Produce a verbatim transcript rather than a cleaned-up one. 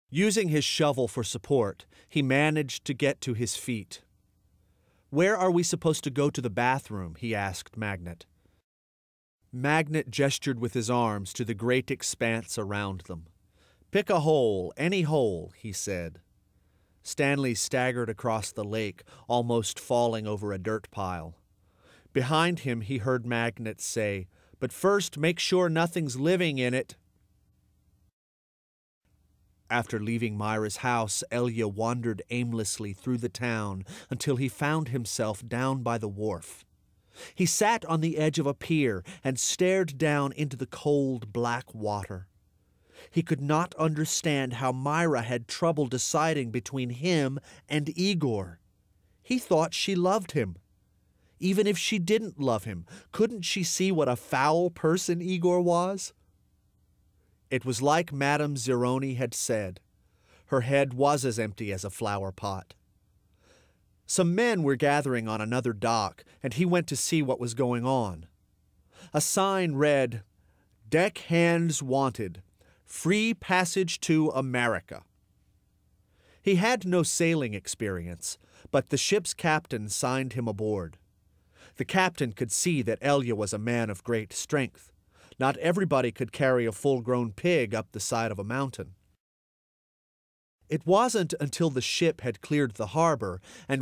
Using his shovel for support, he managed to get to his feet. "Where are we supposed to go to the bathroom?" he asked Magnet. Magnet gestured with his arms to the great expanse around them. "Pick a hole, any hole," he said. Stanley staggered across the lake, almost falling over a dirt pile. Behind him he heard Magnet say, "But first make sure nothing's living in it." After leaving Myra's house, Elia wandered aimlessly through the town until he found himself down by the wharf. He sat on the edge of a pier and stared down into the cold, black water. He could not understand how Myra had trouble deciding between him and Igor. He thought she loved him. Even if she didn't love him, couldn't she see what a foul person Igor was? It was like Madame Zeroni had said. Her head was as empty as a flower pot. Some men were gathering on another dock, and he went to see what was going on. A sign read, "Deck hands wanted. Free passage to America." He had no sailing experience, but the ship's captain signed him aboard. The captain could see that Elia was a man of great strength. Not everybody could carry a full-grown pig up the side of a mountain. It wasn't until the ship had cleared the harbor and